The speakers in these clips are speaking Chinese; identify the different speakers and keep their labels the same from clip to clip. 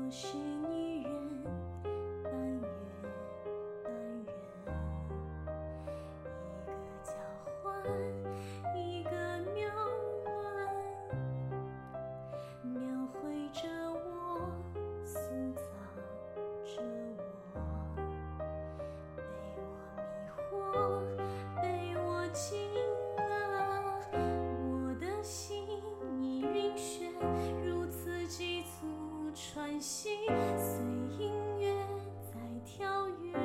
Speaker 1: 我是女人，半月半人，一个交换，一个谬论，描绘着我，塑造着我，被我迷惑，被我惊了，我的心已晕眩，如此急促喘息，随音乐在跳跃。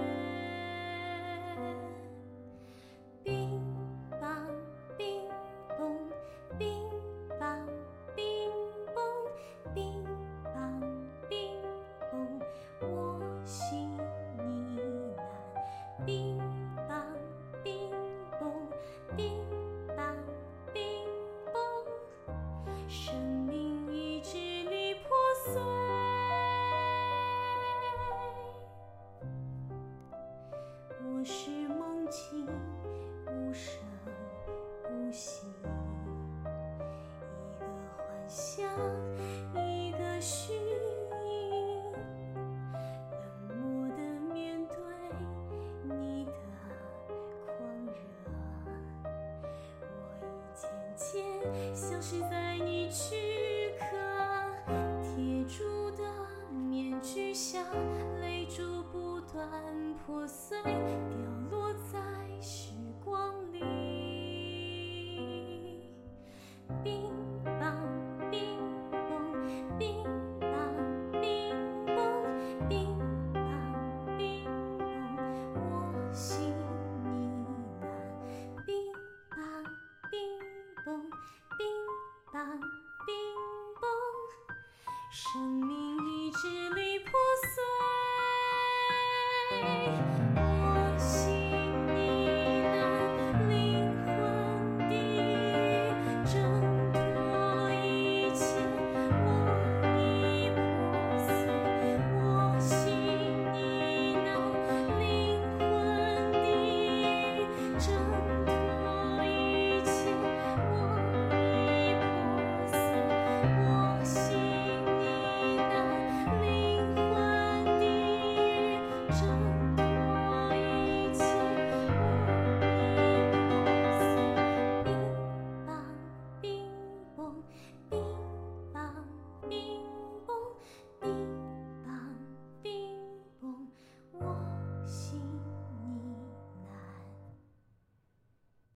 Speaker 1: 冰棒冰嘣，冰棒冰嘣，冰棒冰嘣，我心呢喃。冰棒冰嘣，冰棒冰嘣，生命意志力破碎。我是梦境，无声无息，一个幻想，一个虚影，冷漠地面对你的狂热，我已渐渐消失在你躯壳，贴住的面具下，泪珠不断破碎，掉落在时光里。冰棒冰嘣，冰棒冰嘣，冰棒冰嘣，我心呢喃。冰棒冰嘣，冰棒冰嘣，生命意志力破碎。